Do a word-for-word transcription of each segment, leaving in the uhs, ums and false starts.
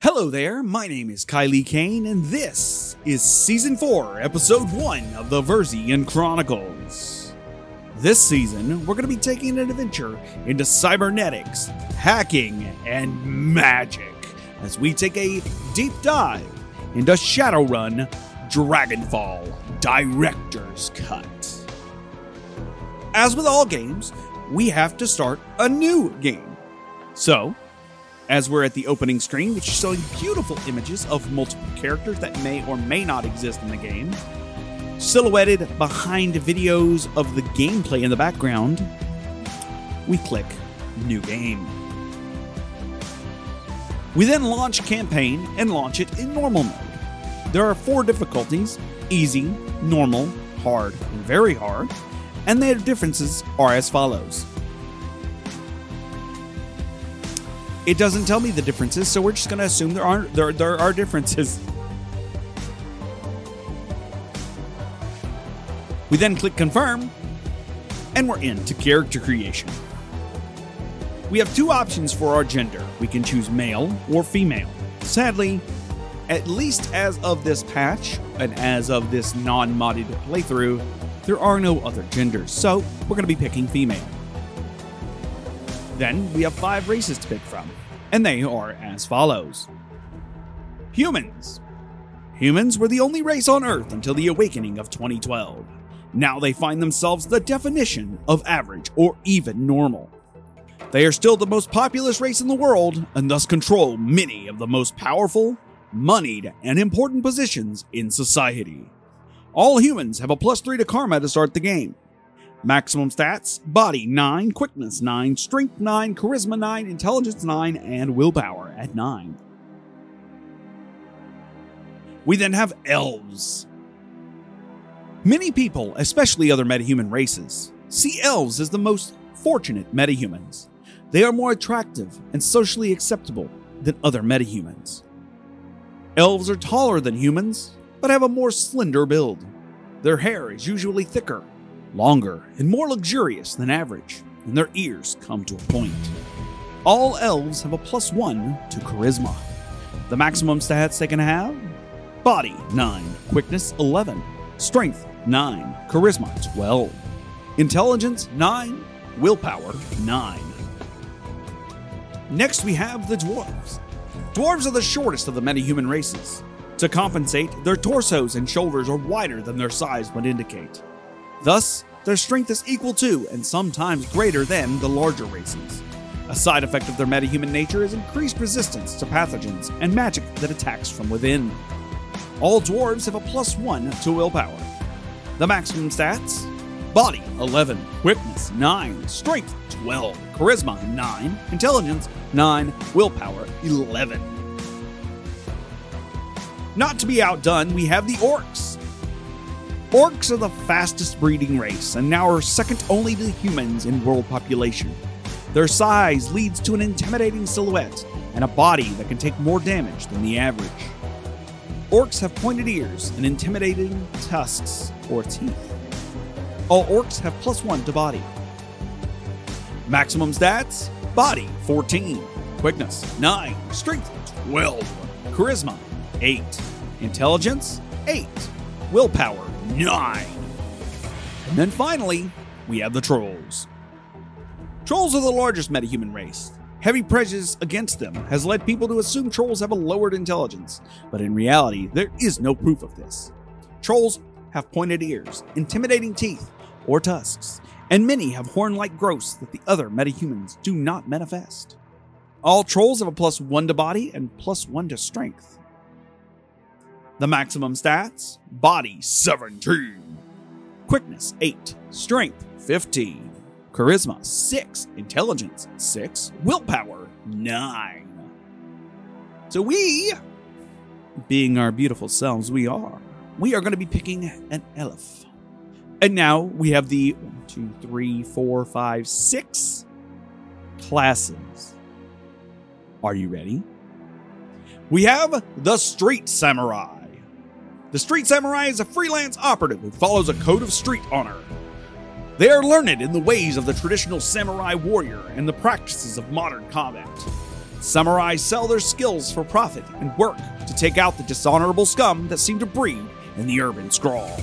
Hello there, my name is Kylie Kane, and this is Season four, Episode one of the Verzian Chronicles. This season, we're going to be taking an adventure into cybernetics, hacking, and magic as we take a deep dive into Shadowrun Dragonfall Director's Cut. As with all games, we have to start a new game. So, as we're at the opening screen, which is showing beautiful images of multiple characters that may or may not exist in the game, silhouetted behind videos of the gameplay in the background, we click New Game. We then launch Campaign and launch it in normal mode. There are four difficulties: easy, normal, hard, and very hard, and their differences are as follows. It doesn't tell me the differences, so we're just going to assume there are there, there are differences. We then click Confirm, and we're into character creation. We have two options for our gender. We can choose male or female. Sadly, at least as of this patch, and as of this non-modded playthrough, there are no other genders, so we're going to be picking female. Then we have five races to pick from, and they are as follows. Humans. Humans were the only race on Earth until the awakening of twenty twelve. Now they find themselves the definition of average or even normal. They are still the most populous race in the world, and thus control many of the most powerful, moneyed, and important positions in society. All humans have a plus three to karma to start the game. Maximum stats: body nine, quickness nine, strength nine, charisma nine, intelligence nine, and willpower at nine. We then have elves. Many people, especially other metahuman races, see elves as the most fortunate metahumans. They are more attractive and socially acceptable than other metahumans. Elves are taller than humans, but have a more slender build. Their hair is usually thicker, longer, and more luxurious than average, and their ears come to a point. All elves have a plus one to charisma. The maximum stats they can have: body nine, quickness eleven, strength nine, charisma twelve, intelligence nine, willpower nine. Next we have the dwarves. Dwarves are the shortest of the metahuman races. To compensate, their torsos and shoulders are wider than their size would indicate. Thus, their strength is equal to, and sometimes greater than, the larger races. A side effect of their metahuman nature is increased resistance to pathogens and magic that attacks from within. All dwarves have a plus one to willpower. The maximum stats: body eleven, quickness nine, strength twelve, charisma nine, intelligence nine, willpower eleven. Not to be outdone, we have the orcs. Orcs are the fastest breeding race, and now are second only to humans in world population. Their size leads to an intimidating silhouette and a body that can take more damage than the average. Orcs have pointed ears and intimidating tusks or teeth. All orcs have plus one to body. Maximum stats: body fourteen, quickness nine, strength twelve, charisma eight, intelligence eight, willpower nine. And then finally, we have the trolls. Trolls are the largest metahuman race. Heavy prejudice against them has led people to assume trolls have a lowered intelligence, but in reality, there is no proof of this. Trolls have pointed ears, intimidating teeth, or tusks, and many have horn-like growths that the other metahumans do not manifest. All trolls have a plus one to body and plus one to strength. The maximum stats: body seventeen, quickness eight, strength fifteen, charisma six, intelligence six, willpower nine. So we, being our beautiful selves we are, we are going to be picking an elf. And now we have the one, two, three, four, five, six classes. Are you ready? We have the Street Samurai. The Street Samurai is a freelance operative who follows a code of street honor. They are learned in the ways of the traditional samurai warrior and the practices of modern combat. Samurai sell their skills for profit and work to take out the dishonorable scum that seem to breed in the urban sprawl.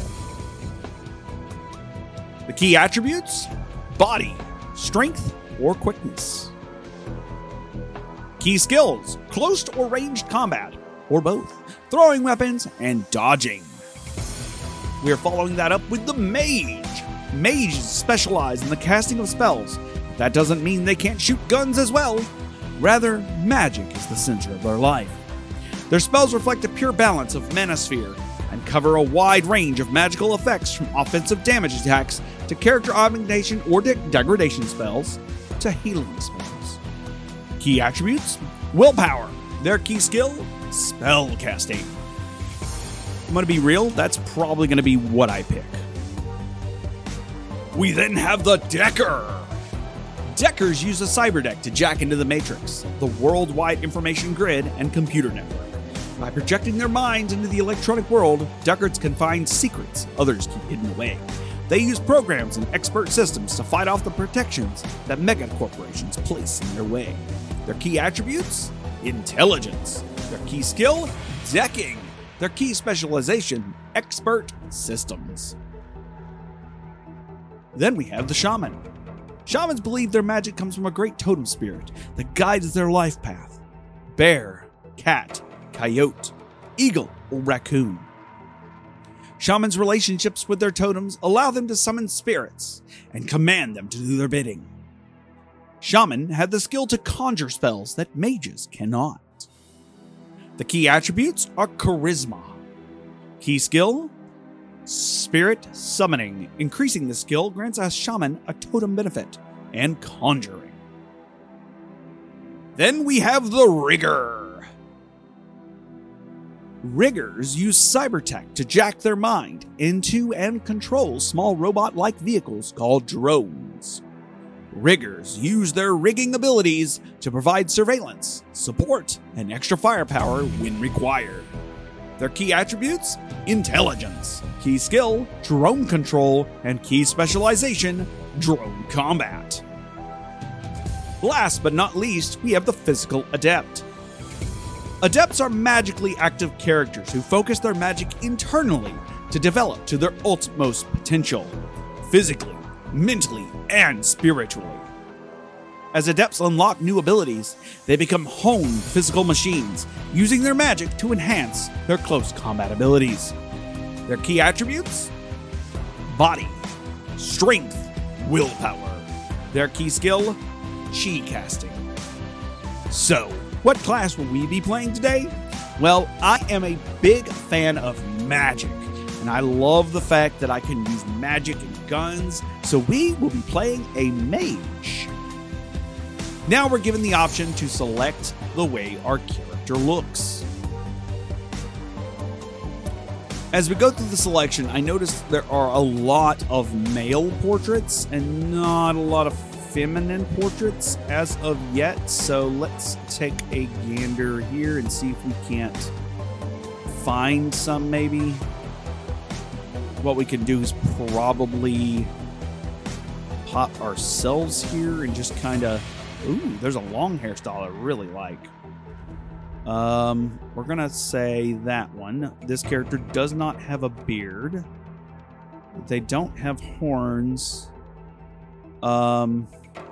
The key attributes: body, strength, or quickness. Key skills: close or ranged combat, or both, throwing weapons and dodging. We are following that up with the mage. Mages specialize in the casting of spells, but that doesn't mean they can't shoot guns as well. Rather, magic is the center of their life. Their spells reflect a pure balance of manosphere and cover a wide range of magical effects, from offensive damage attacks to character augmentation or de- degradation spells to healing spells. Key attributes: willpower. Their key skill: spell casting. I'm going to be real, that's probably going to be what I pick. We then have the Decker. Deckers use a cyberdeck to jack into the Matrix, the worldwide information grid and computer network. By projecting their minds into the electronic world, Deckers can find secrets others keep hidden away. They use programs and expert systems to fight off the protections that mega corporations place in their way. Their key attributes: intelligence. Their key skill: decking. Their key specialization: expert systems. Then we have the Shaman. Shamans believe their magic comes from a great totem spirit that guides their life path: bear, cat, coyote, eagle, or raccoon. Shamans' relationships with their totems allow them to summon spirits and command them to do their bidding. Shaman had the skill to conjure spells that mages cannot. The key attributes are charisma. Key skill: spirit summoning. Increasing the skill grants a shaman a totem benefit, and conjuring. Then we have the Rigger. Riggers use cybertech to jack their mind into and control small robot-like vehicles called drones. Riggers use their rigging abilities to provide surveillance, support, and extra firepower when required. Their key attributes: intelligence. Key skill: drone control. And key specialization: drone combat. Last but not least, we have the physical adept. Adepts are magically active characters who focus their magic internally to develop to their utmost potential, physically, mentally, and spiritually. As adepts unlock new abilities, they become honed physical machines, using their magic to enhance their close combat abilities. Their key attributes: body, strength, willpower. Their key skill: chi casting. So, what class will we be playing today? Well, I am a big fan of magic, and I love the fact that I can use magic and guns, so we will be playing a mage. Now we're given the option to select the way our character looks. As we go through the selection, I noticed there are a lot of male portraits and not a lot of feminine portraits as of yet, so let's take a gander here and see if we can't find some. Maybe what we can do is probably pop ourselves here and just kind of... Ooh, there's a long hairstyle I really like. Um, we're gonna say that one. This character does not have a beard. They don't have horns. Um,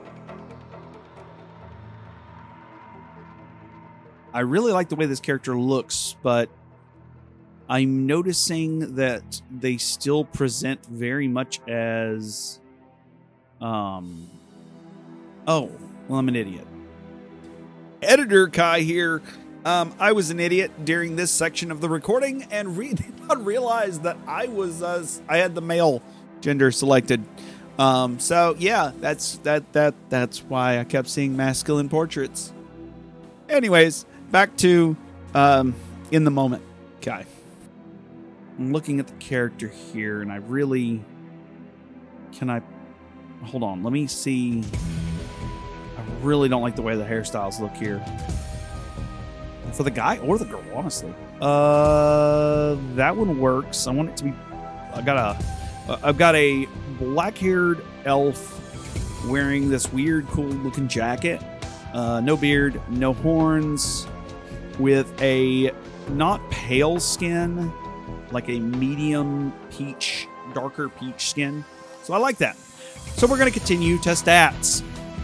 I really like the way this character looks, but I'm noticing that they still present very much as... Um, oh, well, I'm an idiot. Editor Kai here. Um, I was an idiot during this section of the recording and re- did not realize that I was uh, I had the male gender selected. Um, so yeah, that's that that that's why I kept seeing masculine portraits. Anyways, back to um, in the moment, Kai. I'm looking at the character here, and I really can I hold on. Let me see. I really don't like the way the hairstyles look here. For the guy or the girl, honestly. Uh, that one works. I want it to be... I got a... Uh, I've got a black-haired elf wearing this weird, cool-looking jacket. Uh, no beard, no horns, with a not pale skin, like a medium peach, darker peach skin. So I like that. So we're going to continue to stats.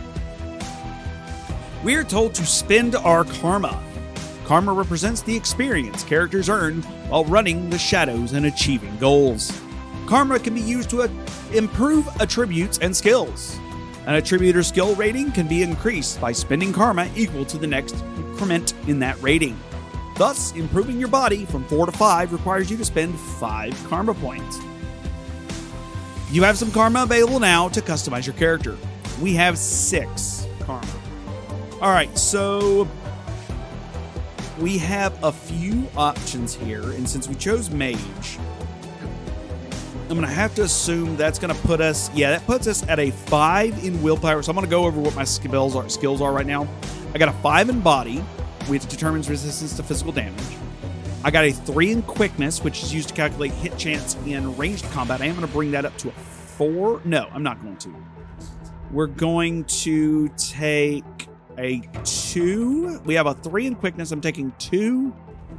We are told to spend our karma. Karma represents the experience characters earn while running the shadows and achieving goals. Karma can be used to improve attributes and skills. An attribute or skill rating can be increased by spending karma equal to the next increment in that rating. Thus, improving your body from four to five requires you to spend five karma points. You have some karma available now to customize your character. We have six karma. Alright, so we have a few options here, and since we chose mage, I'm going to have to assume that's going to put us, yeah, that puts us at a five in willpower. So I'm going to go over what my skills are, skills are right now. I got a five in body, which determines resistance to physical damage. I got a three in quickness, which is used to calculate hit chance in ranged combat. I am going to bring that up to a four. No, I'm not going to. We're going to take a two. We have a three in quickness. I'm taking two,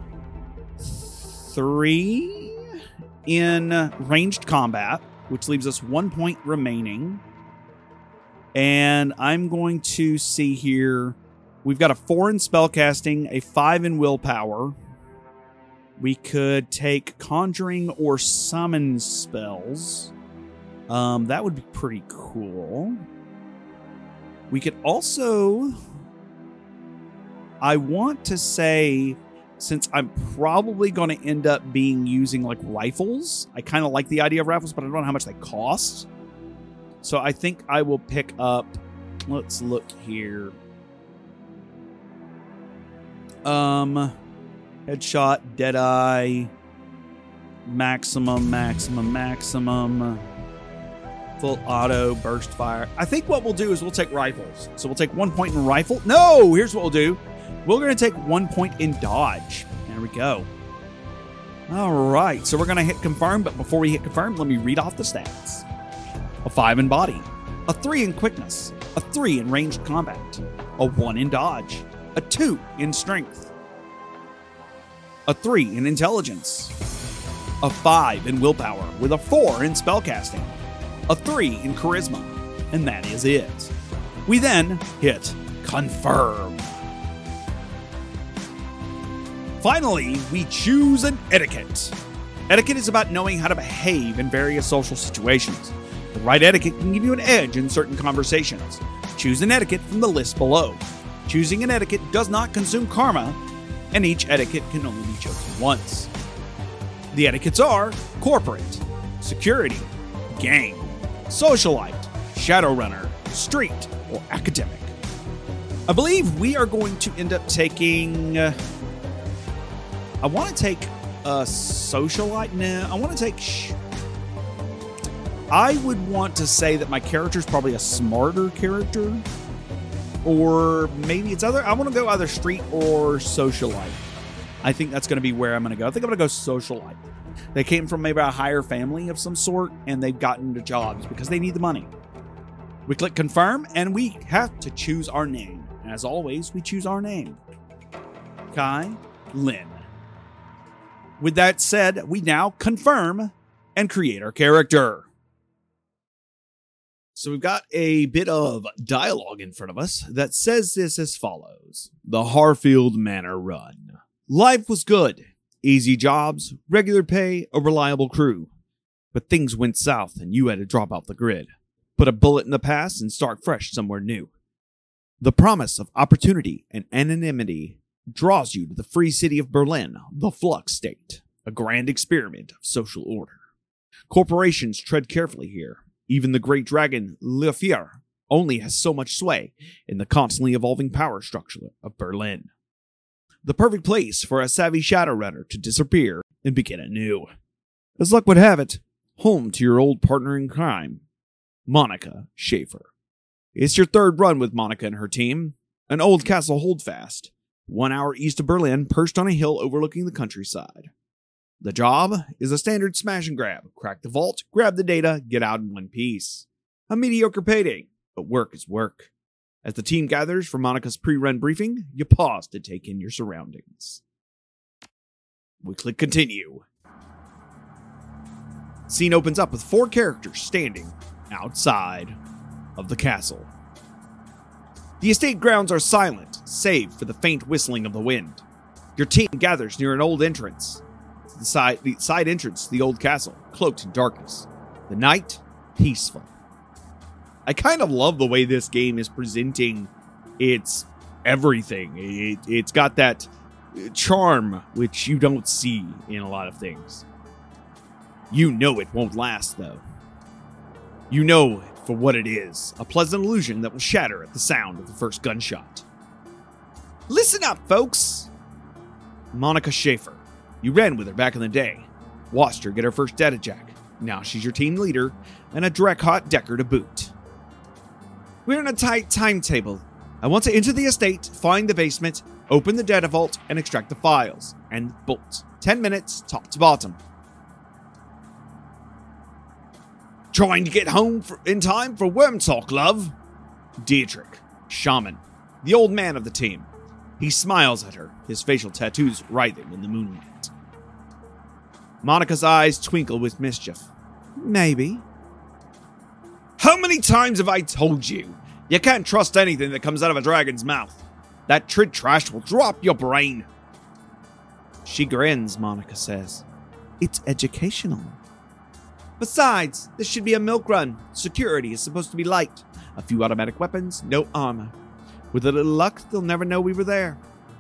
three in ranged combat, which leaves us one point remaining. And I'm going to see here. We've got a four in spellcasting, a five in willpower. We could take conjuring or summon spells. Um, that would be pretty cool. We could also, I want to say, since I'm probably going to end up being using like rifles, I kind of like the idea of rifles, but I don't know how much they cost. So I think I will pick up, let's look here. Um, headshot, deadeye, maximum, maximum, maximum, full auto, burst fire. I think what we'll do is we'll take rifles. So we'll take one point in rifle. No, here's what we'll do. We're going to take one point in dodge. There we go. All right, so we're going to hit confirm, but before we hit confirm, let me read off the stats. A five in body, a three in quickness, a three in ranged combat, a one in dodge, a two in strength, a three in intelligence, a five in willpower with a four in spellcasting, a three in charisma, and that is it. We then hit confirm. Finally, we choose an etiquette. Etiquette is about knowing how to behave in various social situations. The right etiquette can give you an edge in certain conversations. Choose an etiquette from the list below. Choosing an etiquette does not consume karma, and each etiquette can only be chosen once. The etiquettes are corporate, security, game, socialite, shadowrunner, street, or academic. I believe we are going to end up taking... Uh, I want to take a socialite now. I want to take... Sh- I would want to say that my character is probably a smarter character. Or maybe it's other... I want to go either street or socialite. I think that's going to be where I'm going to go. I think I'm going to go socialite. They came from maybe a higher family of some sort, and they've gotten into jobs because they need the money. We click confirm, and we have to choose our name. As always, we choose our name. Kai Lin. With that said, we now confirm and create our character. So we've got a bit of dialogue in front of us that says this as follows. The Harfield Manor Run. Life was good. Easy jobs, regular pay, a reliable crew. But things went south and you had to drop off the grid. Put a bullet in the past and start fresh somewhere new. The promise of opportunity and anonymity draws you to the free city of Berlin, the Flux State, a grand experiment of social order. Corporations tread carefully here. Even the great dragon, Le Fier, only has so much sway in the constantly evolving power structure of Berlin. The perfect place for a savvy Shadowrunner to disappear and begin anew. As luck would have it, home to your old partner in crime, Monica Schaefer. It's your third run with Monica and her team, an old castle holdfast, one hour east of Berlin, perched on a hill overlooking the countryside. The job is a standard smash and grab. Crack the vault, grab the data, get out in one piece. A mediocre payday, but work is work. As the team gathers for Monica's pre-run briefing, you pause to take in your surroundings. We click continue. Scene opens up with four characters standing outside of the castle. The estate grounds are silent, save for the faint whistling of the wind. Your team gathers near an old entrance. The side, the side entrance to the old castle, cloaked in darkness. The night, peaceful. I kind of love the way this game is presenting its everything. It, it's got that charm, which you don't see in a lot of things. You know it won't last, though. You know it for what it is, a pleasant illusion that will shatter at the sound of the first gunshot. Listen up, folks! Monica Schaefer. You ran with her back in the day. Watched her get her first data jack. Now she's your team leader, and a Drekhot Decker to boot. We're in a tight timetable. I want to enter the estate, find the basement, open the data vault, and extract the files. And bolt. Ten minutes, top to bottom. Trying to get home for, in time for Worm Talk, love? Dietrich, shaman, the old man of the team. He smiles at her, his facial tattoos writhing in the moonlight. Monica's eyes twinkle with mischief. Maybe. How many times have I told you? You can't trust anything that comes out of a dragon's mouth. That trid trash will drop your brain. She grins, Monica says. It's educational. Besides, this should be a milk run. Security is supposed to be light. A few automatic weapons, no armor. With a little luck, they'll never know we were there.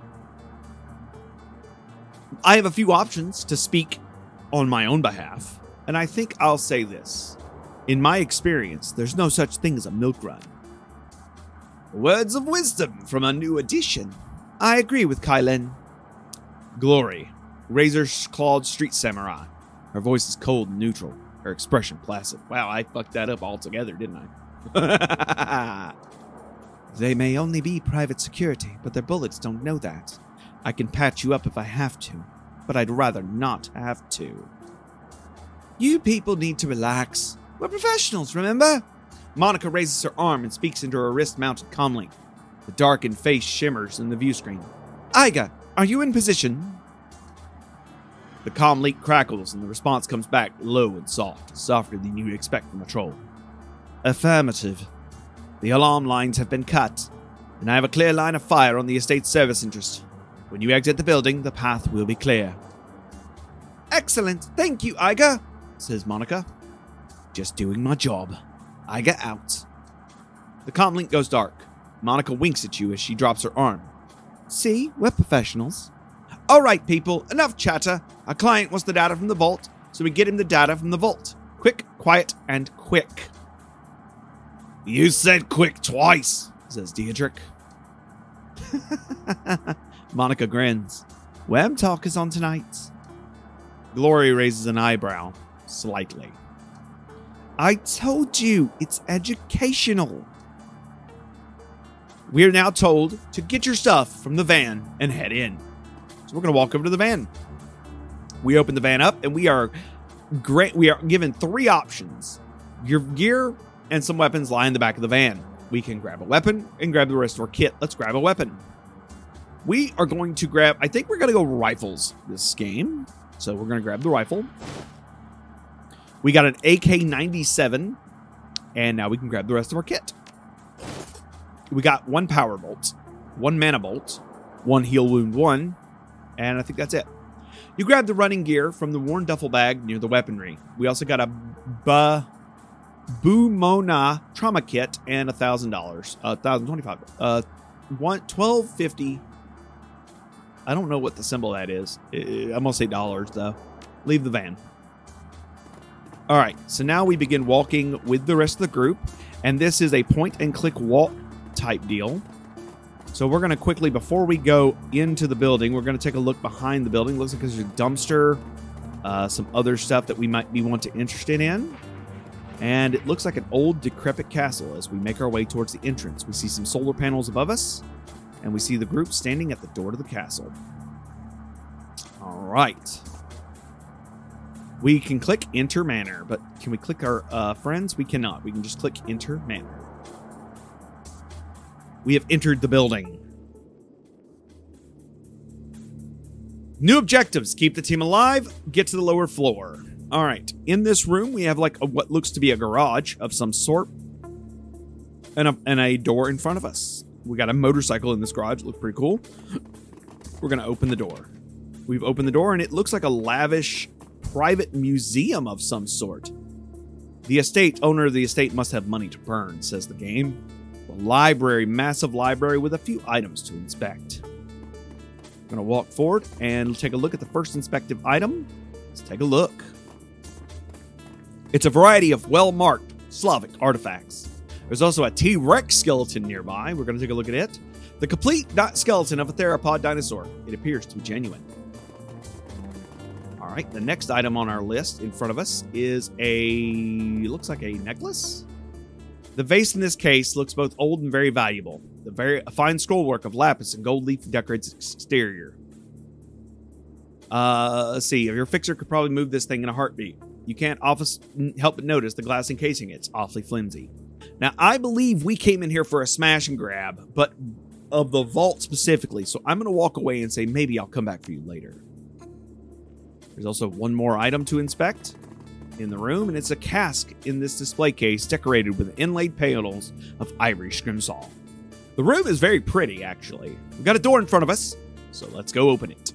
I have a few options to speak on my own behalf, and I think I'll say this. In my experience, there's no such thing as a milk run. Words of wisdom from a new edition. I agree with Kylen. Glory, razor-clawed street samurai. Her voice is cold and neutral. Her expression placid. Wow, I fucked that up altogether, didn't I? They may only be private security, but their bullets don't know that. I can patch you up if I have to, but I'd rather not have to. You people need to relax. We're professionals, remember? Monica raises her arm and speaks into her wrist-mounted comlink. The darkened face shimmers in the view screen. Aiga, are you in position? The comlink crackles and the response comes back low and soft, softer than you'd expect from a troll. Affirmative. The alarm lines have been cut, and I have a clear line of fire on the estate's service interest. When you exit the building, the path will be clear. Excellent. Thank you, Aiga, says Monica. Just doing my job. Aiga out. The comlink goes dark. Monica winks at you as she drops her arm. See, we're professionals. All right, people, enough chatter. Our client wants the data from the vault, so we get him the data from the vault. Quick, quiet, and quick. You said quick twice, says Dietrich. Monica grins. Web talk is on tonight. Glory raises an eyebrow, slightly. I told you, it's educational. We are now told to get your stuff from the van and head in. So we're going to walk over to the van. We open the van up, and we are great. We are given three options. Your gear and some weapons lie in the back of the van. We can grab a weapon and grab the rest of our kit. Let's grab a weapon. We are going to grab, I think we're going to go rifles this game. So we're going to grab the rifle. We got an A K ninety-seven, and now we can grab the rest of our kit. We got one power bolt, one mana bolt, one heal wound one, and I think that's it. You grab the running gear from the worn duffel bag near the weaponry. We also got a ba Bumona trauma kit and a thousand dollars, a thousand twenty-five, uh, one twelve fifty. I don't know what the symbol of that is. I'm gonna say dollars though. Leave the van. All right, so now we begin walking with the rest of the group, and this is a point and click walk type deal. So we're gonna quickly, before we go into the building, we're gonna take a look behind the building. Looks like there's a dumpster, uh, some other stuff that we might be want to interested in. And it looks like an old, decrepit castle as we make our way towards the entrance. We see some solar panels above us, and we see the group standing at the door to the castle. All right. We can click Enter Manor, but can we click our uh, friends? We cannot. We can just click Enter Manor. We have entered the building. New objectives. Keep the team alive. Get to the lower floor. All right. In this room, we have like a, what looks to be a garage of some sort. And a, and a door in front of us. We got a motorcycle in this garage. It looks pretty cool. We're going to open the door. We've opened the door, and it looks like a lavish private museum of some sort. The estate, owner of the estate must have money to burn, says the game. A library, massive library with a few items to inspect. I'm going to walk forward and take a look at the first inspective item. Let's take a look. It's a variety of well-marked Slavic artifacts. There's also a T-Rex skeleton nearby. We're going to take a look at it. The complete skeleton of a theropod dinosaur. It appears to be genuine. All right, the next item on our list in front of us is a... looks like a necklace? The vase in this case looks both old and very valuable. The very a fine scrollwork of lapis and gold leaf decorates its exterior. Uh, let's see. Your fixer could probably move this thing in a heartbeat. You can't office, help but notice the glass encasing it's awfully flimsy. Now, I believe we came in here for a smash and grab, but of the vault specifically, so I'm going to walk away and say maybe I'll come back for you later. There's also one more item to inspect in the room, and it's a cask in this display case decorated with inlaid panels of ivory scrimsaw. The room is very pretty, actually. We've got a door in front of us, so let's go open it.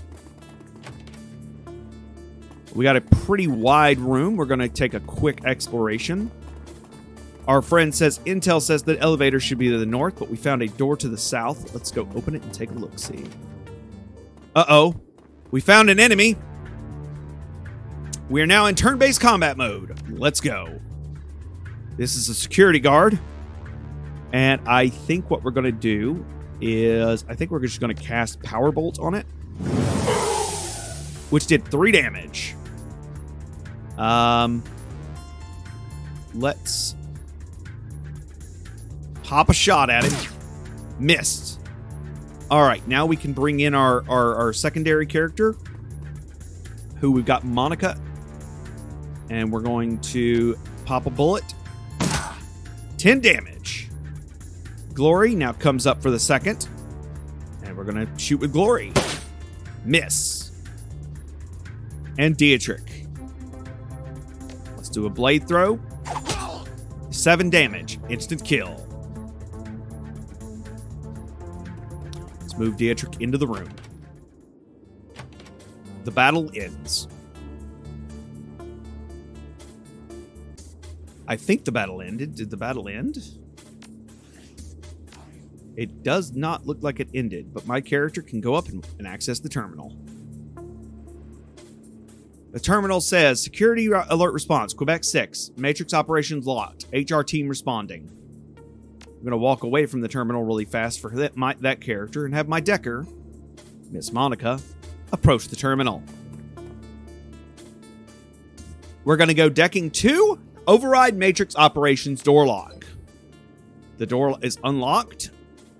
We got a pretty wide room. We're going to take a quick exploration. Our friend says, Intel says that elevator should be to the north, but we found a door to the south. Let's go open it and take a look-see. Uh-oh. We found an enemy. We are now in turn-based combat mode. Let's go. This is a security guard. And I think what we're going to do is, I think we're just going to cast Power Bolt on it, which did three damage. Um, let's pop a shot at him. Missed. All right, now we can bring in our, our, our secondary character, who we've got Monica. And we're going to pop a bullet. ten damage. Glory now comes up for the second. And we're going to shoot with Glory. Miss. And Dietrich. Let's do a blade throw. seven damage. Instant kill. Let's move Dietrich into the room. The battle ends. I think the battle ended. Did the battle end? It does not look like it ended, but my character can go up and, and access the terminal. The terminal says, Security Alert Response, Quebec six. Matrix Operations locked. H R team responding. I'm going to walk away from the terminal really fast for that, my, that character and have my decker, Miss Monica, approach the terminal. We're going to go decking two. Override Matrix Operations door lock. The door is unlocked.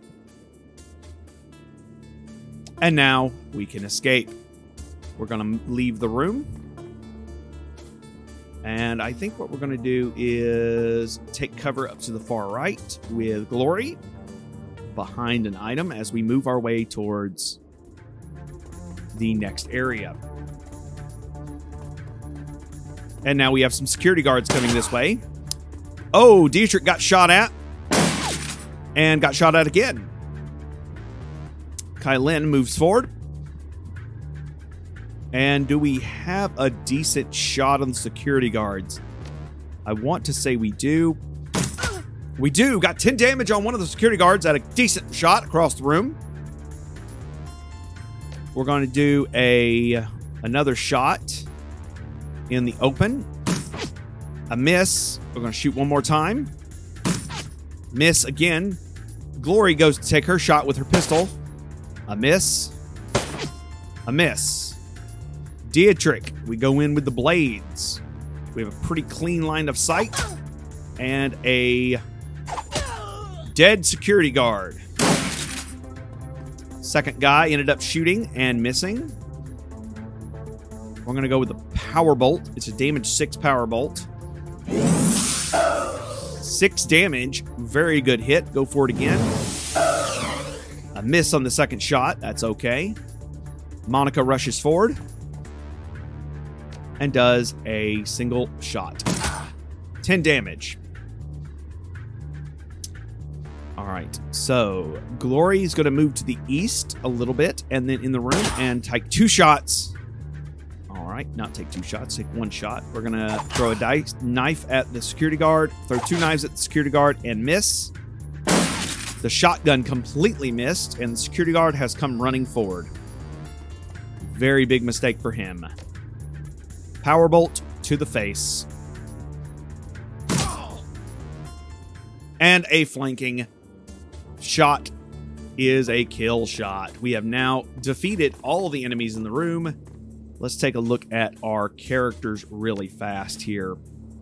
And now we can escape. We're going to leave the room. And I think what we're going to do is take cover up to the far right with Glory behind an item as we move our way towards the next area. And now we have some security guards coming this way. Oh, Dietrich got shot at. And got shot at again. Kylin moves forward. And do we have a decent shot on the security guards? I want to say we do. We do. Got ten damage on one of the security guards at a decent shot across the room. We're going to do a another shot in the open. A miss. We're going to shoot one more time. Miss again. Glory goes to take her shot with her pistol. A miss. A miss. Dietrich, we go in with the blades. We have a pretty clean line of sight. And a dead security guard. Second guy ended up shooting and missing. We're going to go with the Power Bolt. It's a damage six Power Bolt. Six damage. Very good hit. Go for it again. A miss on the second shot. That's okay. Monica rushes forward and does a single shot. ten damage. All right, so Glory is going to move to the east a little bit and then in the room and take two shots. All right, not take two shots, take one shot. We're going to throw a dice knife at the security guard, throw two knives at the security guard and miss. The shotgun completely missed and the security guard has come running forward. Very big mistake for him. Powerbolt to the face. And a flanking shot is a kill shot. We have now defeated all the enemies in the room. Let's take a look at our characters really fast here.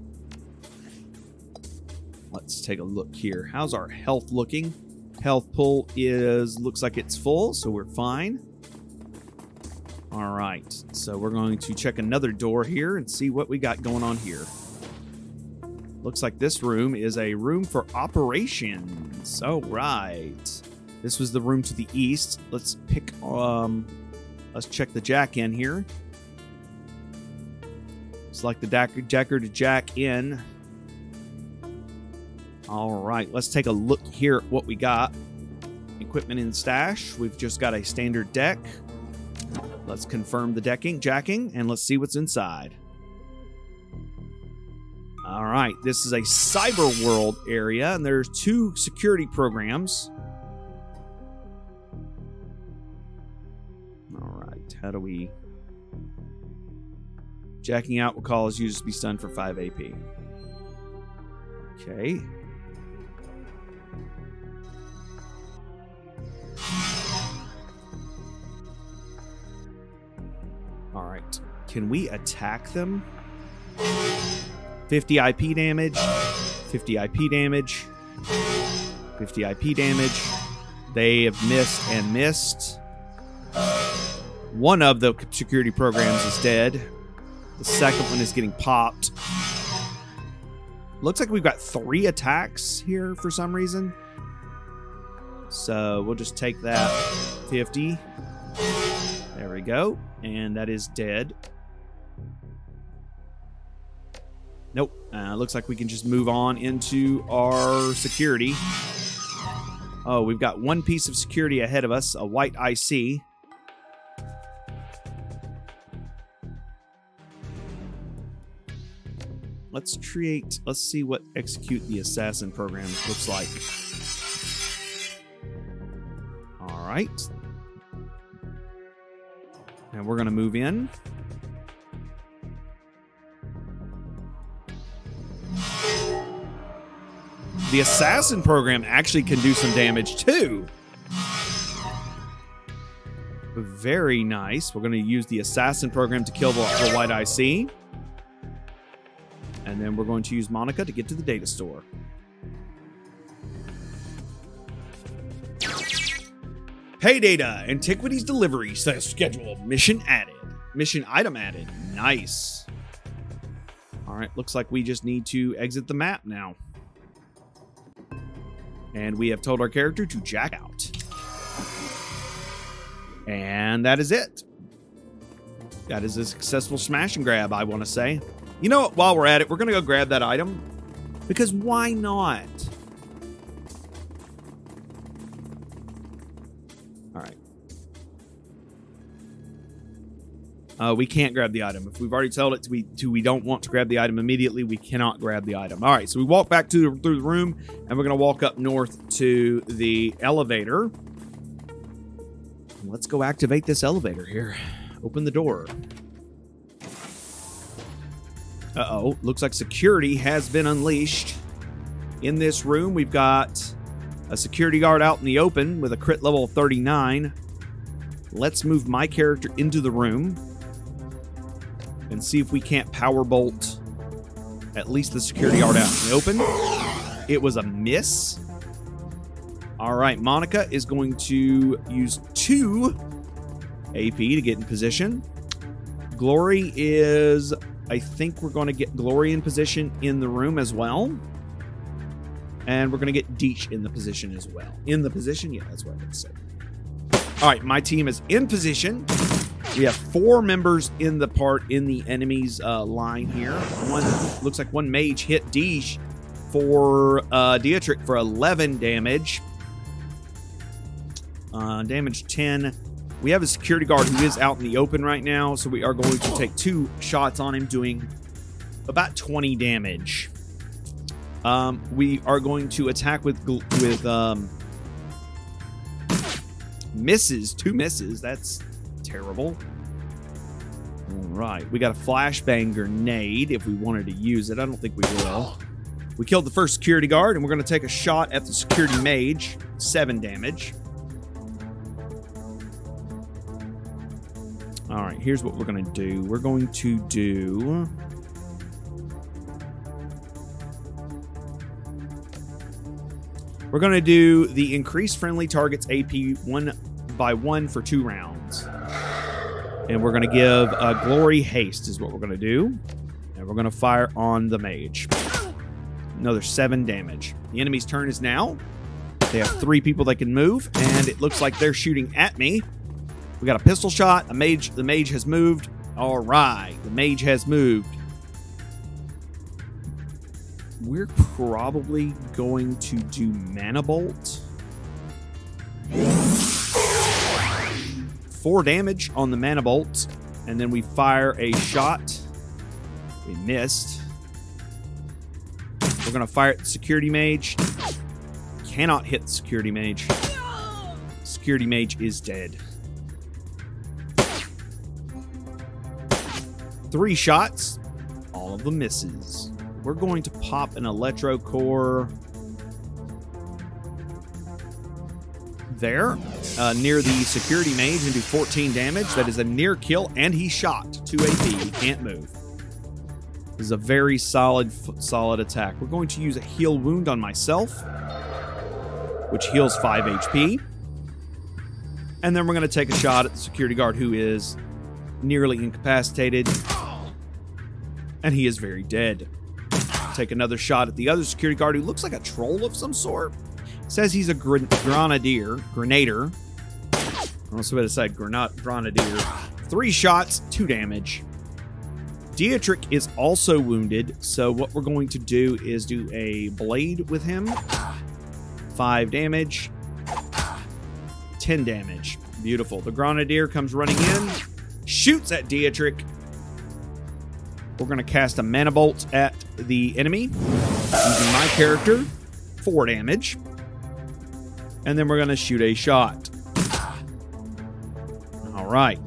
Let's take a look here. How's our health looking? Health pool is looks like it's full, so we're fine. All right, so we're going to check another door here and see what we got going on here. Looks like this room is a room for operations. All right. This was the room to the east. Let's pick, um, let's check the jack in here. It's like the jacker, jacker to jack in. All right, let's take a look here at what we got. Equipment in stash. We've just got a standard deck. Let's confirm the decking, jacking, and let's see what's inside. All right, this is a cyber world area, and there's two security programs. All right, how do we... Jacking out will cause users to be stunned for five A P. Okay. All right, can we attack them? fifty I P damage, fifty I P damage, fifty I P damage. They have missed and missed. One of the security programs is dead. The second one is getting popped. Looks like we've got three attacks here for some reason. So we'll just take that fifty. There we go. And that is dead. Nope. Uh, looks like we can just move on into our security. Oh, we've got one piece of security ahead of us, a white I C. Let's create, let's see what execute the assassin program looks like. All right. And we're going to move in. The assassin program actually can do some damage too. Very nice. We're going to use the assassin program to kill the, the white I C. And then we're going to use Monica to get to the data store. Hey data, Antiquities delivery schedule. Mission added. Mission item added. Nice. All right, looks like we just need to exit the map now. And we have told our character to jack out. And that is it. That is a successful smash and grab, I want to say. You know what? While we're at it, we're going to go grab that item. Because why not? All right. Uh, we can't grab the item. If we've already told it to we, to we don't want to grab the item immediately, we cannot grab the item. All right, so we walk back to the, through the room, and we're going to walk up north to the elevator. Let's go activate this elevator here. Open the door. Uh-oh, looks like security has been unleashed. In this room, we've got a security guard out in the open with a crit level of thirty-nine. Let's move my character into the room and see if we can't power bolt at least the security guard out in the open. It was a miss. All right, Monica is going to use two A P to get in position. Glory is... I think we're going to get Glory in position in the room as well. And we're going to get Deech in the position as well. In the position? Yeah, that's what I'm going to say. All right, my team is in position. We have four members in the part in the enemy's uh, line here. One looks like one mage hit Deesh for uh, Dietrich for eleven damage. Uh, damage ten. We have a security guard who is out in the open right now, so we are going to take two shots on him, doing about twenty damage. Um, we are going to attack with with um, misses, two misses. That's terrible. All right, we got a flashbang grenade if we wanted to use it. I don't think we will. We killed the first security guard, and we're going to take a shot at the security mage. Seven damage. All right, here's what we're going to do. We're going to do... We're going to do the increase friendly targets A P one by one for two rounds. And we're going to give a glory haste is what we're going to do. And we're going to fire on the mage. Another seven damage. The enemy's turn is now. They have three people that can move, and it looks like they're shooting at me. We got a pistol shot. A mage. The mage has moved. All right. The mage has moved. We're probably going to do Mana Bolt. Four damage on the Mana Bolt. And then we fire a shot. We missed. We're going to fire at the security mage. Cannot hit the security mage. Security mage is dead. Three shots, all of them misses. We're going to pop an electro core there, uh, near the security mage and do fourteen damage. That is a near kill, and he shot. two A P, he can't move. This is a very solid, solid attack. We're going to use a heal wound on myself, which heals five H P. And then we're going to take a shot at the security guard who is nearly incapacitated. And he is very dead. Take another shot at the other security guard who looks like a troll of some sort. Says he's a gr grenadier. Grenader. I don't know what it said. Grenat grenadier. Three shots, two damage. Dietrich is also wounded. So what we're going to do is do a blade with him. Five damage. Ten damage. Beautiful. The grenadier comes running in. Shoots at Dietrich. We're going to cast a Mana Bolt at the enemy using my character. Four damage. And then we're going to shoot a shot. All right.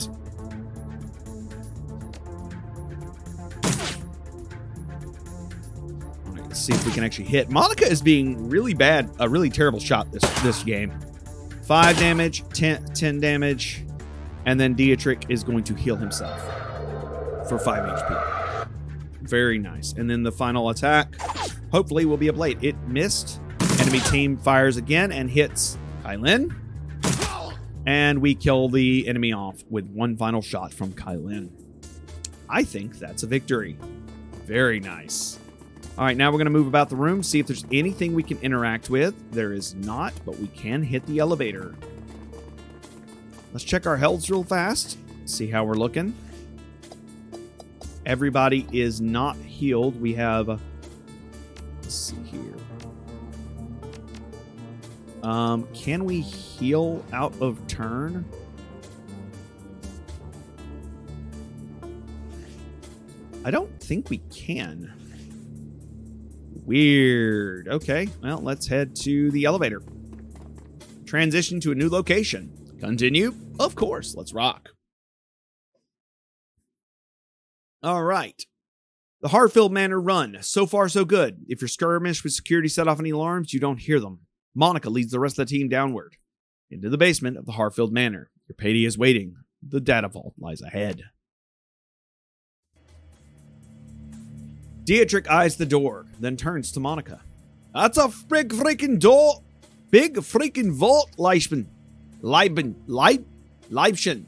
All right, let's see if we can actually hit. Monica is being really bad, a really terrible shot this, this game. Five damage, ten, ten damage. And then Dietrich is going to heal himself for five H P. Very nice. And then the final attack, hopefully, will be a blade. It missed. Enemy team fires again and hits Kylin. And we kill the enemy off with one final shot from Kylin. I think that's a victory. Very nice. All right, now we're going to move about the room, see if there's anything we can interact with. There is not, but we can hit the elevator. Let's check our health real fast. See how we're looking. Everybody is not healed. We have... Let's see here. Um, can we heal out of turn? I don't think we can. Weird. Okay, well, let's head to the elevator. Transition to a new location. Continue? Of course. Let's rock. All right. The Harfield Manor run. So far, so good. If your skirmish with security set off any alarms, you don't hear them. Monica leads the rest of the team downward into the basement of the Harfield Manor. Your payday is waiting. The data vault lies ahead. Dietrich eyes the door, then turns to Monica. That's a big freaking door. Big freaking vault, Leibchen. Leiben. Leib? Leibchen.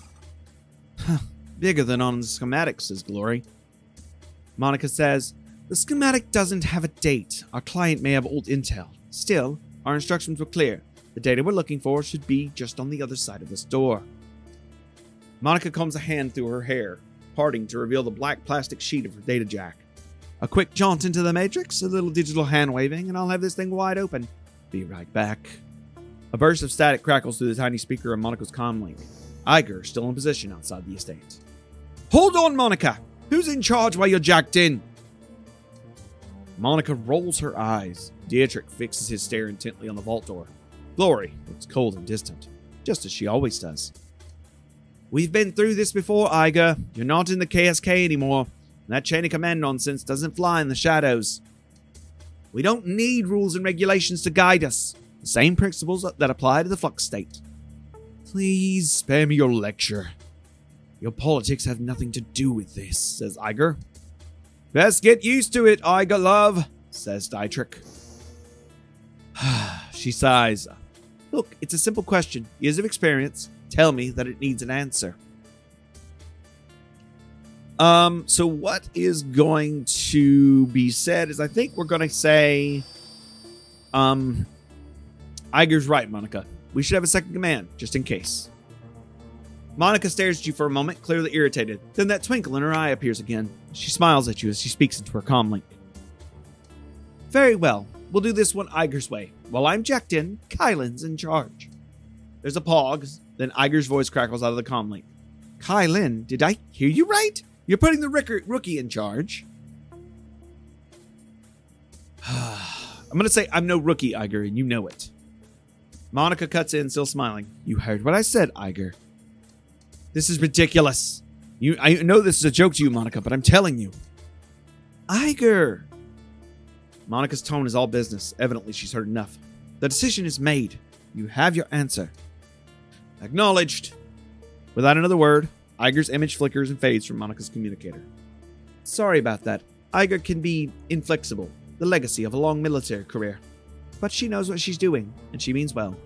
Bigger than on the schematic, says Glory. Monica says, the schematic doesn't have a date. Our client may have old intel. Still, our instructions were clear. The data we're looking for should be just on the other side of this door. Monica combs a hand through her hair, parting to reveal the black plastic sheet of her data jack. A quick jaunt into the Matrix, a little digital hand waving, and I'll have this thing wide open. Be right back. A burst of static crackles through the tiny speaker of Monica's comlink. Iger still in position outside the estate. Hold on, Monica! Who's in charge while you're jacked in? Monica rolls her eyes. Dietrich fixes his stare intently on the vault door. Glory looks cold and distant, just as she always does. We've been through this before, Iger. You're not in the K S K anymore. And that chain of command nonsense doesn't fly in the shadows. We don't need rules and regulations to guide us. The same principles that apply to the Flux state. Please spare me your lecture. Your politics have nothing to do with this, says Iger. Best get used to it, Iger love, says Dietrich. She sighs. Look, it's a simple question. Years of experience tell me that it needs an answer. Um, so what is going to be said is I think we're going to say, um, Iger's right, Monica. We should have a second command, just in case. Monica stares at you for a moment, clearly irritated. Then that twinkle in her eye appears again. She smiles at you as she speaks into her comlink. Very well. We'll do this one Iger's way. While I'm jacked in, Kylan's in charge. There's a pause, then Iger's voice crackles out of the comlink. Kylan, did I hear you right? You're putting the rookie in charge. I'm going to say I'm no rookie, Iger, and you know it. Monica cuts in, still smiling. You heard what I said, Iger. This is ridiculous. You, I know this is a joke to you, Monica, but I'm telling you. Iger. Monica's tone is all business. Evidently, she's heard enough. The decision is made. You have your answer. Acknowledged. Without another word, Iger's image flickers and fades from Monica's communicator. Sorry about that. Iger can be inflexible, the legacy of a long military career. But she knows what she's doing, and she means well.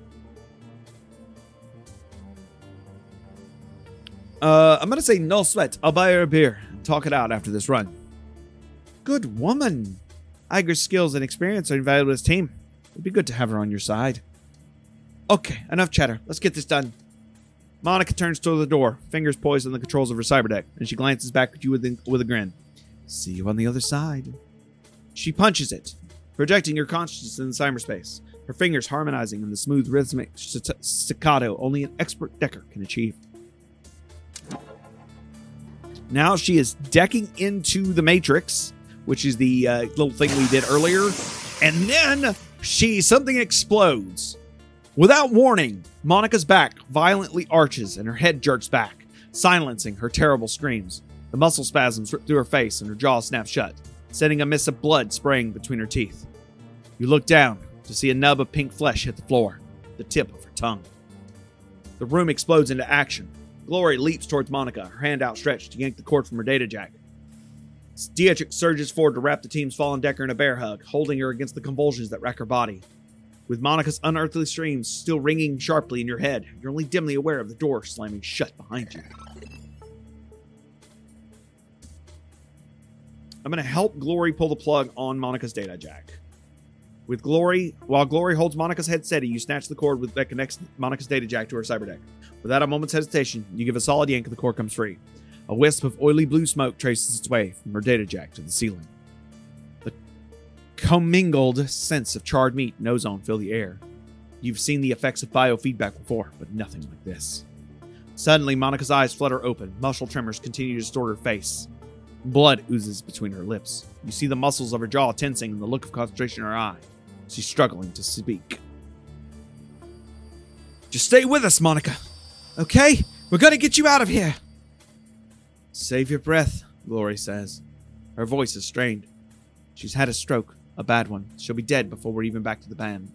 Uh, I'm going to say no sweat. I'll buy her a beer and talk it out after this run. Good woman. Iger's skills and experience are invaluable to his team. It'd be good to have her on your side. Okay, enough chatter. Let's get this done. Monica turns toward the door, fingers poised on the controls of her cyberdeck, and she glances back at you with, with a grin. See you on the other side. She punches it, projecting your consciousness in cyberspace, her fingers harmonizing in the smooth rhythmic staccato only an expert decker can achieve. Now she is decking into the Matrix, which is the uh, little thing we did earlier, and then she something explodes. Without warning, Monica's back violently arches and her head jerks back, silencing her terrible screams. The muscle spasms rip through her face and her jaw snaps shut, sending a mist of blood spraying between her teeth. You look down to see a nub of pink flesh hit the floor, the tip of her tongue. The room explodes into action. Glory leaps towards Monica, her hand outstretched to yank the cord from her data jack. Dietrich surges forward to wrap the team's fallen Decker in a bear hug, holding her against the convulsions that rack her body. With Monica's unearthly screams still ringing sharply in your head, you're only dimly aware of the door slamming shut behind you. I'm going to help Glory pull the plug on Monica's data jack. With Glory, while Glory holds Monica's head steady, you snatch the cord with, that connects Monica's data jack to her cyberdeck. Without a moment's hesitation, you give a solid yank and the cord comes free. A wisp of oily blue smoke traces its way from her data jack to the ceiling. The commingled sense of charred meat and ozone fill the air. You've seen the effects of biofeedback before, but nothing like this. Suddenly, Monica's eyes flutter open. Muscle tremors continue to distort her face. Blood oozes between her lips. You see the muscles of her jaw tensing and the look of concentration in her eye. She's struggling to speak. Just stay with us, Monica. Okay? We're gonna get you out of here. Save your breath, Glory says. Her voice is strained. She's had a stroke, a bad one. She'll be dead before we're even back to the band.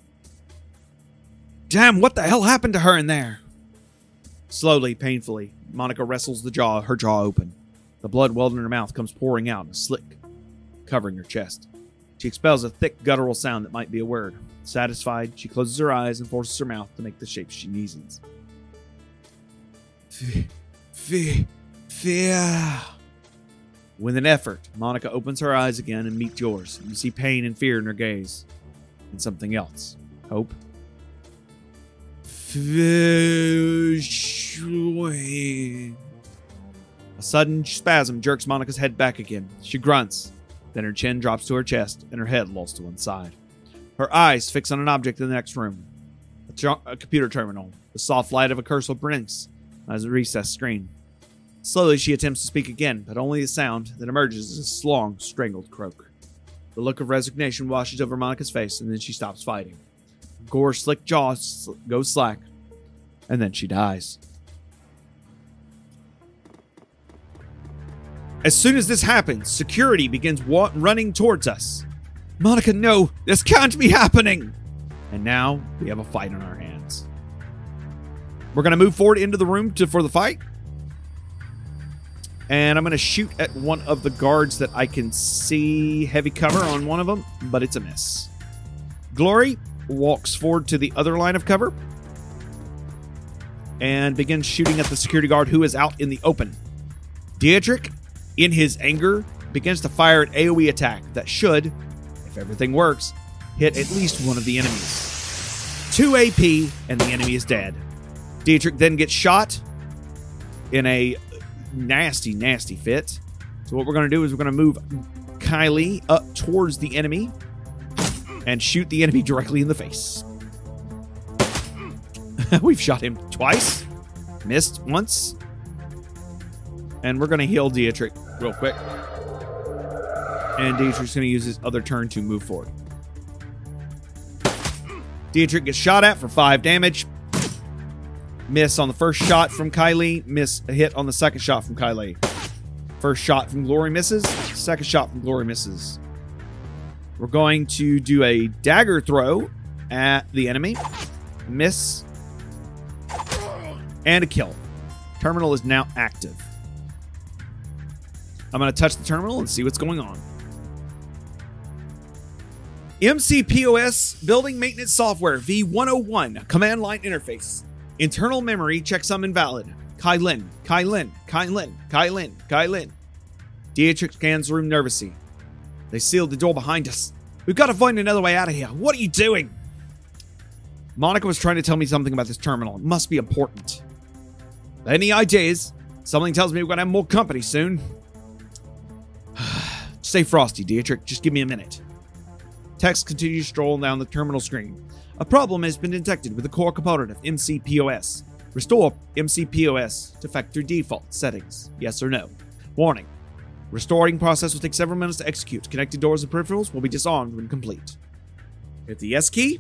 Damn, what the hell happened to her in there? Slowly, painfully, Monica wrestles the jaw, her jaw open. The blood welled in her mouth comes pouring out in a slick, covering her chest. She expels a thick, guttural sound that might be a word. Satisfied, she closes her eyes and forces her mouth to make the shape she needs. Fear. Fear. Fear. With an effort, Monica opens her eyes again and meets yours. You see pain and fear in her gaze. And something else. Hope. Fish. A sudden spasm jerks Monica's head back again. She grunts. Then her chin drops to her chest and her head lolls to one side. Her eyes fix on an object in the next room. A, tr- a computer terminal. The soft light of a cursor blinks as a recessed screen. Slowly she attempts to speak again, but only the sound that emerges is a long, strangled croak. The look of resignation washes over Monica's face, and then she stops fighting. Gore's slick jaw sl- goes slack, and then she dies. As soon as this happens, security begins wa- running towards us. Monica, no, this can't be happening! And now we have a fight on our hands. We're going to move forward into the room to, for the fight. And I'm going to shoot at one of the guards that I can see heavy cover on one of them, but it's a miss. Glory walks forward to the other line of cover and begins shooting at the security guard who is out in the open. Dietrich, in his anger, begins to fire an AoE attack that should, if everything works, hit at least one of the enemies. two A P, and the enemy is dead. Dietrich then gets shot in a nasty, nasty fit. So what we're going to do is we're going to move Kylie up towards the enemy and shoot the enemy directly in the face. We've shot him twice. Missed once. And we're going to heal Dietrich real quick. And Dietrich's going to use his other turn to move forward. Dietrich gets shot at for five damage. Miss on the first shot from Kylie. Miss a hit on the second shot from Kylie. First shot from Glory misses. Second shot from Glory misses. We're going to do a dagger throw at the enemy. Miss. And a kill. Terminal is now active. I'm going to touch the terminal and see what's going on. M C P O S Building Maintenance Software V one oh one Command Line Interface. Internal memory checksum invalid. Kylin, Kylin, Kylin, Kylin, Kylin. Dietrich scans the room nervously. They sealed the door behind us. We've got to find another way out of here. What are you doing? Monica was trying to tell me something about this terminal. It must be important. Any ideas? Something tells me we're going to have more company soon. Stay frosty, Dietrich. Just give me a minute. Text continues strolling down the terminal screen. A problem has been detected with the core component of M C P O S. Restore M C P O S to factory default settings. Yes or no. Warning. Restoring process will take several minutes to execute. Connected doors and peripherals will be disarmed when complete. Hit the S key.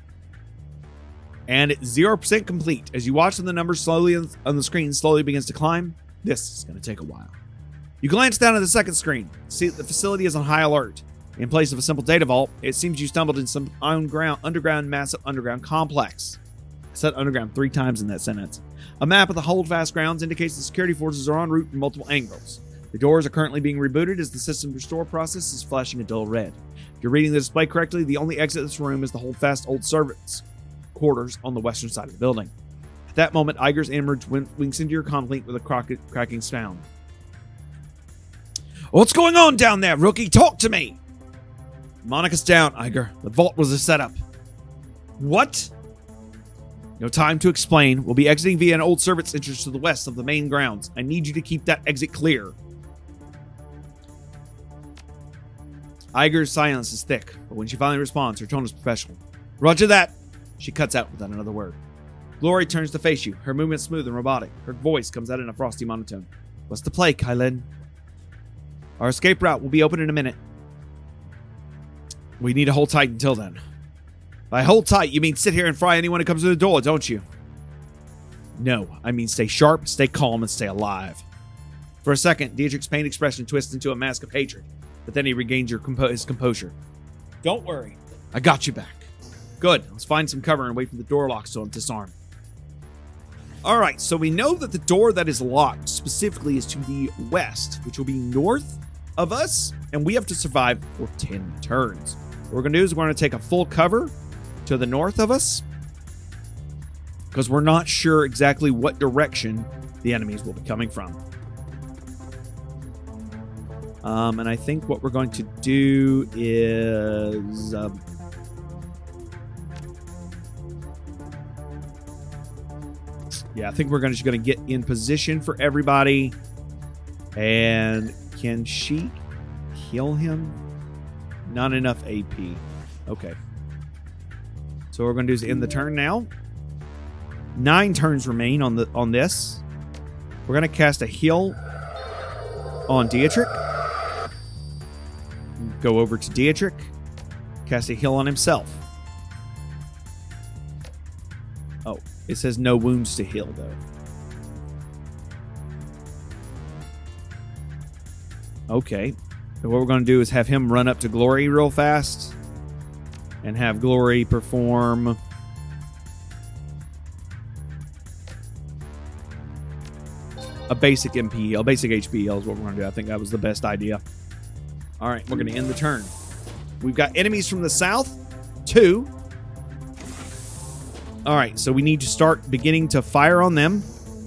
And it's zero percent complete. As you watch the numbers slowly on the screen slowly begins to climb, this is going to take a while. You glance down at the second screen. See that the facility is on high alert. In place of a simple data vault, it seems you stumbled in some underground, underground massive underground complex. I said underground three times in that sentence. A map of the holdfast grounds indicates the security forces are en route from multiple angles. The doors are currently being rebooted as the system restore process is flashing a dull red. If you're reading the display correctly, the only exit of this room is the holdfast old servants' quarters on the western side of the building. At that moment, Iger's image winks into your comlink with a crock- cracking sound. What's going on down there, rookie? Talk to me! Monica's down, Iger. The vault was a setup. What? No time to explain. We'll be exiting via an old servant's entrance to the west of the main grounds. I need you to keep that exit clear. Iger's silence is thick, but when she finally responds, her tone is professional. Roger that. She cuts out without another word. Glory turns to face you, her movement smooth and robotic. Her voice comes out in a frosty monotone. What's the play, Kylin? Our escape route will be open in a minute. We need to hold tight until then. By hold tight, you mean sit here and fry anyone who comes to the door, don't you? No, I mean stay sharp, stay calm, and stay alive. For a second, Dietrich's pained expression twists into a mask of hatred, but then he regains your compo- his composure. Don't worry. I got you back. Good. Let's find some cover and wait for the door locks to disarm. Alright, so we know that the door that is locked specifically is to the west, which will be north of us, and we have to survive for ten turns. What we're going to do is we're going to take a full cover to the north of us, because we're not sure exactly what direction the enemies will be coming from. Um, and I think what we're going to do is... Um, Yeah, I think we're gonna, just going to get in position for everybody. And can she heal him? Not enough A P. Okay. So what we're going to do is end the turn now. Nine turns remain on the on this. We're going to cast a heal on Dietrich. Go over to Dietrich. Cast a heal on himself. Oh, it says no wounds to heal, though. Okay. So what we're going to do is have him run up to Glory real fast. And have Glory perform... a basic M P, a basic H P heal is what we're going to do. I think that was the best idea. All right, we're going to end the turn. We've got enemies from the south. Two. All right, so we need to start beginning to fire on them.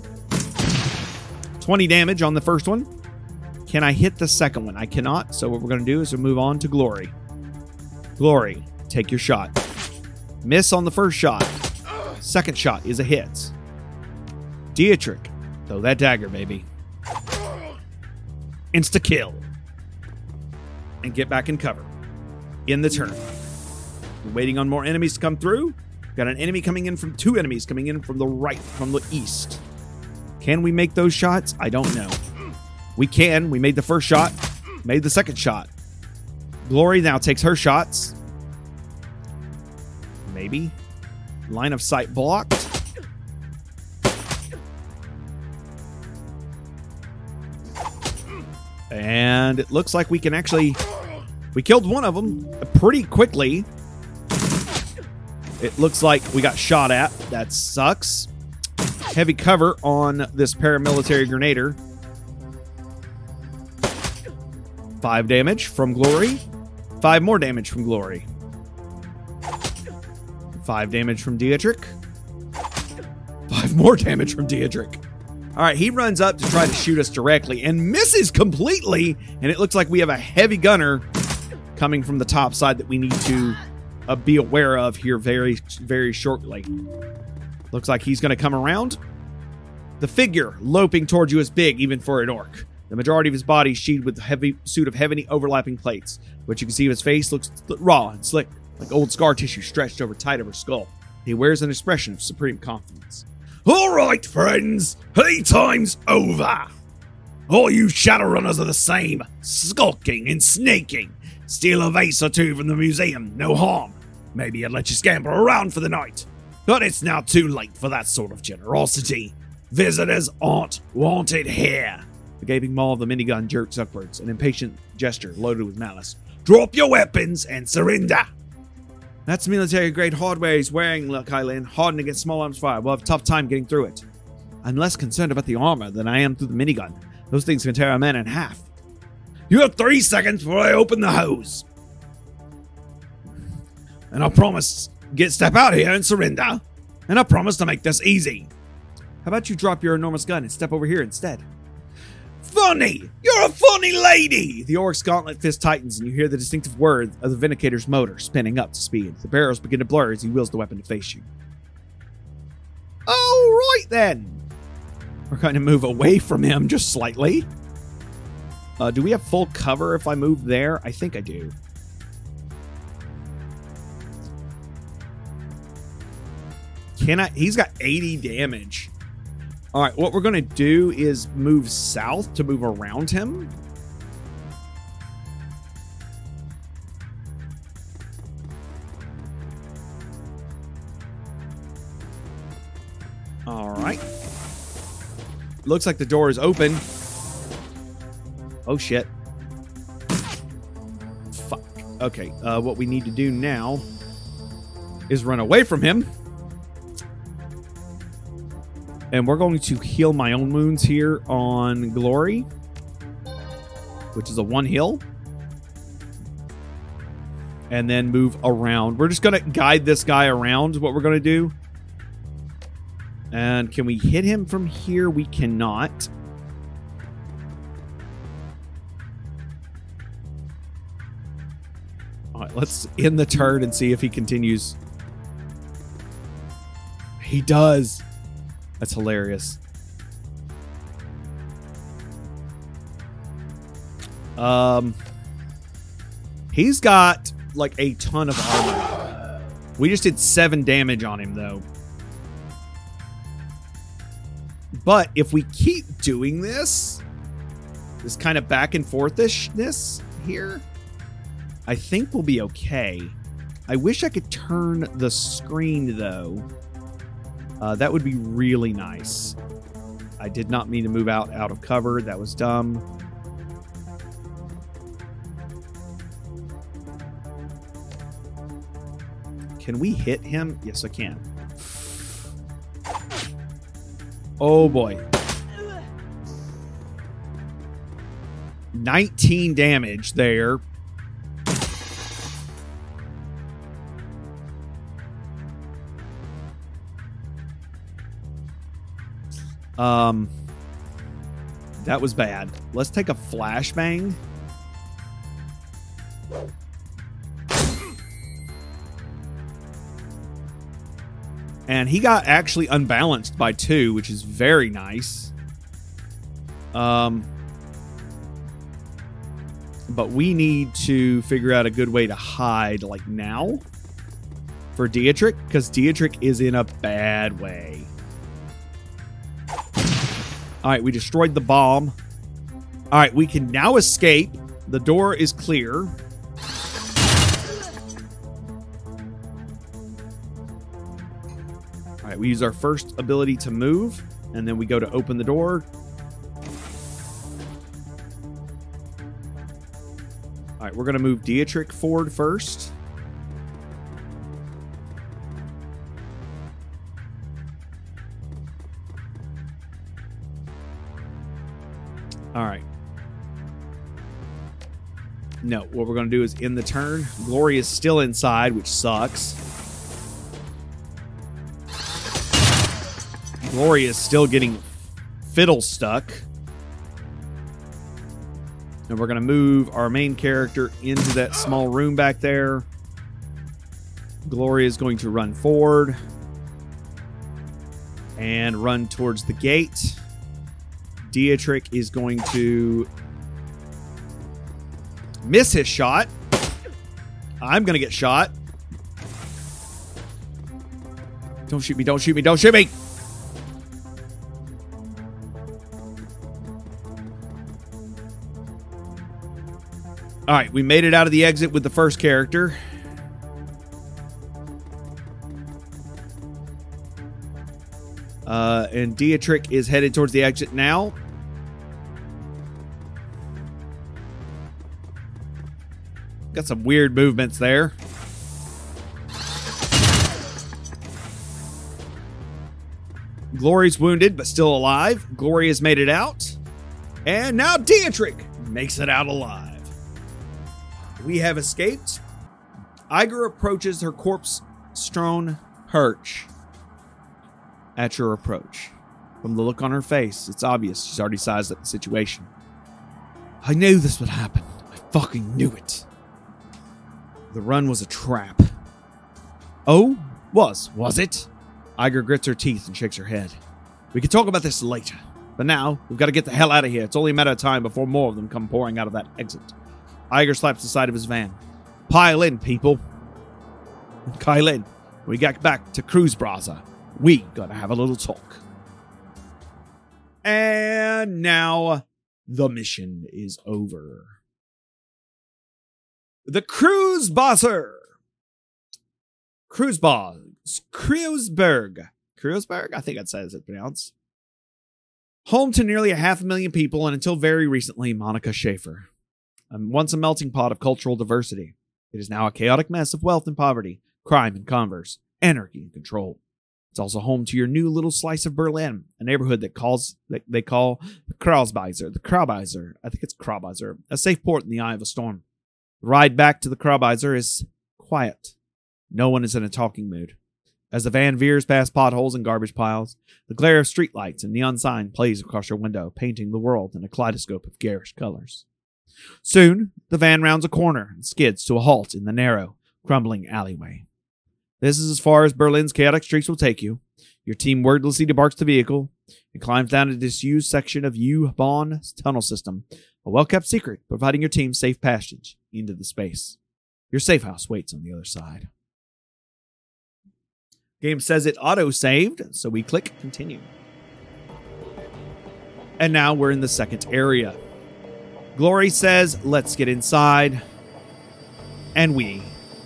twenty damage on the first one. Can I hit the second one? I cannot. So what we're going to do is we'll move on to Glory. Glory, take your shot. Miss on the first shot. Second shot is a hit. Dietrich, throw that dagger, baby. Insta-kill. And get back in cover. In the turn. We're waiting on more enemies to come through. Got an enemy coming in from... Two enemies coming in from the right, from the east. Can we make those shots? I don't know. We can. We made the first shot. Made the second shot. Glory now takes her shots. Maybe. Line of sight blocked. And it looks like we can actually... We killed one of them pretty quickly. It looks like we got shot at. That sucks. Heavy cover on this paramilitary grenader. Five damage from Glory. Five more damage from Glory. Five damage from Dietrich. Five more damage from Dietrich. All right, he runs up to try to shoot us directly and misses completely. And it looks like we have a heavy gunner coming from the top side that we need to uh, be aware of here very, very shortly. Looks like he's going to come around. The figure loping towards you is big, even for an orc. The majority of his body is sheathed with a heavy suit of heavy overlapping plates. What you can see of his face looks raw and slick, like old scar tissue stretched over tight over his skull. He wears an expression of supreme confidence. All right, friends, playtime's over. All you Shadowrunners are the same, skulking and snaking. Steal a vase or two from the museum, no harm. Maybe I'd let you scamper around for the night. But it's now too late for that sort of generosity. Visitors aren't wanted here. The gaping maw of the minigun jerks upwards, an impatient gesture loaded with malice. Drop your weapons and surrender. That's military-grade hardware he's wearing, Kylan. Hardened against small arms fire. We'll have a tough time getting through it. I'm less concerned about the armor than I am through the minigun. Those things can tear a man in half. You have three seconds before I open the hose. And I promise, get step out here and surrender. And I promise to make this easy. How about you drop your enormous gun and step over here instead? Funny! You're a funny lady! The orc's gauntlet fist tightens and you hear the distinctive whir of the Vindicator's motor spinning up to speed. The barrels begin to blur as he wheels the weapon to face you. All right then. We're going to move away from him just slightly. Uh, do we have full cover if I move there? I think I do. Can I? He's got eighty damage. All right, what we're going to do is move south to move around him. All right. Looks like the door is open. Oh, shit. Fuck. Okay, uh, what we need to do now is run away from him. And we're going to heal my own wounds here on Glory, which is a one heal. And then move around. We're just going to guide this guy around is what we're going to do. And can we hit him from here? We cannot. All right, let's end the turn and see if he continues. He does. That's hilarious. Um, he's got like a ton of armor. We just did seven damage on him though. But if we keep doing this, this kind of back and forthishness here, I think we'll be okay. I wish I could turn the screen though. Uh, that would be really nice. I did not mean to move out out of cover. That was dumb. Can we hit him? Yes, I can. Oh boy. nineteen damage there. Um, that was bad. Let's take a flashbang. And he got actually unbalanced by two, which is very nice. Um, but we need to figure out a good way to hide, like now, for Dietrich, because Dietrich is in a bad way. All right, we destroyed the bomb. All right, we can now escape. The door is clear. All right, we use our first ability to move, and then we go to open the door. All right, we're going to move Dietrich forward first. All right. No, what we're going to do is end the turn. Glory is still inside, which sucks. Glory is still getting fiddle stuck. And we're going to move our main character into that small room back there. Glory is going to run forward and run towards the gate. Dietrich is going to miss his shot. I'm going to get shot. Don't shoot me, don't shoot me, don't shoot me! All right, we made it out of the exit with the first character. Uh, and Dietrich is headed towards the exit now. Got some weird movements there. Glory's wounded, but still alive. Glory has made it out. And now Dietrich makes it out alive. We have escaped. Iger approaches her corpse-strewn perch. At your approach. From the look on her face, it's obvious she's already sized up the situation. I knew this would happen. I fucking knew it. The run was a trap. Oh? Was, was it? Iger grits her teeth and shakes her head. We can talk about this later. But now, we've got to get the hell out of here. It's only a matter of time before more of them come pouring out of that exit. Iger slaps the side of his van. Pile in, people. Kyle in. We get back to Cruz Braza. We gotta have a little talk. And now the mission is over. The Kreuzbosser. Kreuzbos. Kreuzberg. Kreuzberg? I think that's how it's pronounced. Home to nearly a half a million people, and until very recently, Monica Schaefer. Um, once a melting pot of cultural diversity, it is now a chaotic mess of wealth and poverty, crime and converse, anarchy and control. It's also home to your new little slice of Berlin, a neighborhood that calls that they call the Kreuzbeiser, the Kreuzbeiser. I think it's Kreuzbeiser, a safe port in the eye of a storm. The ride back to the Kreuzbeiser is quiet. No one is in a talking mood. As the van veers past potholes and garbage piles, the glare of streetlights and neon sign plays across your window, painting the world in a kaleidoscope of garish colors. Soon, the van rounds a corner and skids to a halt in the narrow, crumbling alleyway. This is as far as Berlin's chaotic streets will take you. Your team wordlessly debarks the vehicle and climbs down a disused section of U-Bahn tunnel system, a well-kept secret providing your team safe passage into the space. Your safe house waits on the other side. Game says it auto-saved, so we click continue. And now we're in the second area. Glory says, let's get inside. And we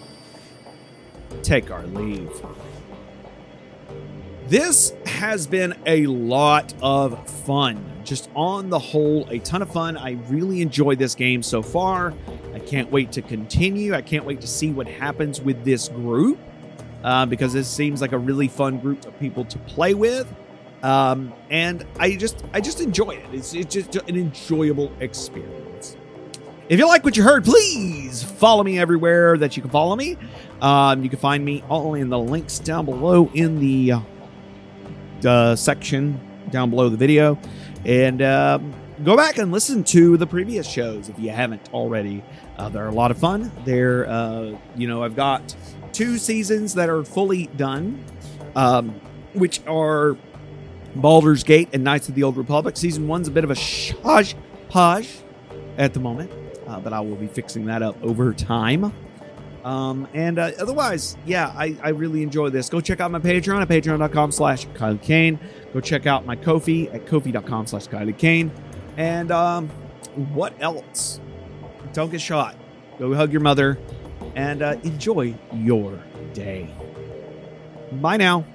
take our leave. This has been a lot of fun. Just on the whole, a ton of fun. I really enjoyed this game so far. I can't wait to continue. I can't wait to see what happens with this group. Uh, because this seems like a really fun group of people to play with. Um, and I just I just enjoy it. It's, it's just an enjoyable experience. If you like what you heard, please follow me everywhere that you can follow me. Um, you can find me all in the links down below in the uh, uh, section down below the video. And um, go back and listen to the previous shows if you haven't already. Uh, they're a lot of fun. They're, uh, you know, I've got two seasons that are fully done, um, which are Baldur's Gate and Knights of the Old Republic. Season one's a bit of a shaj paj at the moment, uh, but I will be fixing that up over time. Um, and uh, otherwise, yeah, I, I really enjoy this. Go check out my Patreon at patreon.com slash Kylie Kane. Go check out my Ko-fi at ko-fi.com slash Kylie Kane. And um, what else? Don't get shot. Go hug your mother. And uh, enjoy your day. Bye now.